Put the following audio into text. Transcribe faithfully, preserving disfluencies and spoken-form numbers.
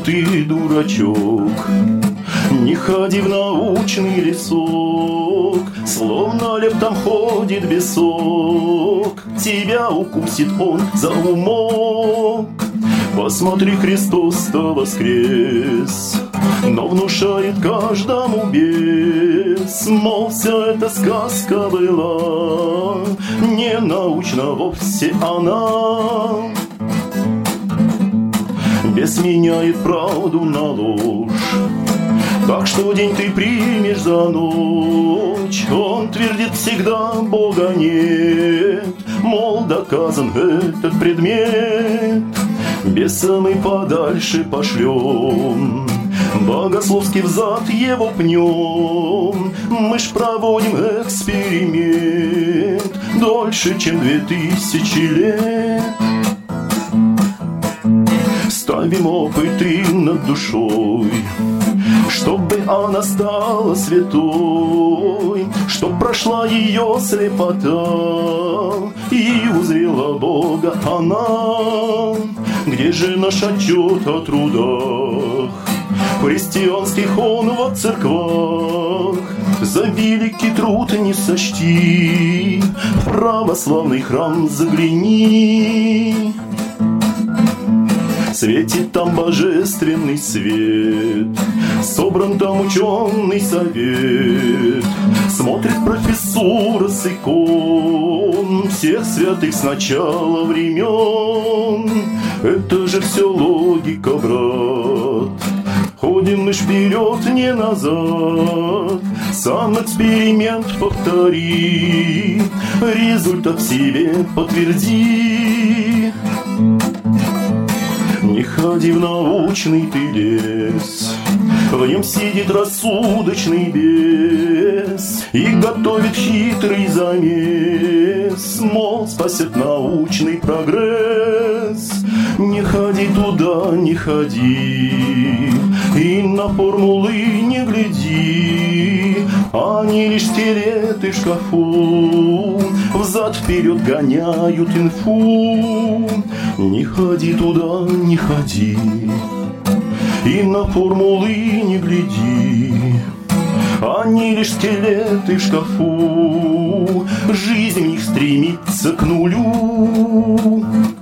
ты дурачок. Не ходи в научный лесок, словно лев там ходит бесок. Тебя укусит он за умок. Посмотри, Христос-то воскрес, но внушает каждому бес. Мол, вся эта сказка была, не научна вовсе она. Бес меняет правду на ложь, так что день ты примешь за ночь. Он твердит всегда, Бога нет, мол, доказан этот предмет. Беса мы подальше пошлем, богословски взад его пнем. Мы ж проводим эксперимент дольше, чем две тысячи лет. Ставим опыты над душой, чтобы она стала святой, чтоб прошла ее слепота и узрела Бога она. Где же наш отчет о трудах христианских он во церквах? За великий труд не сочти, в православный храм загляни. Светит там божественный свет, собран там ученый совет. Смотрит профессура с икон всех святых с начала времен. Это же все логика, брат, ходим мы вперед, не назад. Сам эксперимент повтори, результат себе подтверди. Не ходи в научный ты лес, в нем сидит рассудочный бес и готовит хитрый замес, мол, спасет научный прогресс. Не ходи туда, не ходи, и на формулы не гляди. Они лишь скелеты в шкафу, взад-вперед гоняют инфу. Не ходи туда, не ходи, и на формулы не гляди. Они лишь скелеты в шкафу, жизнь в них стремится к нулю.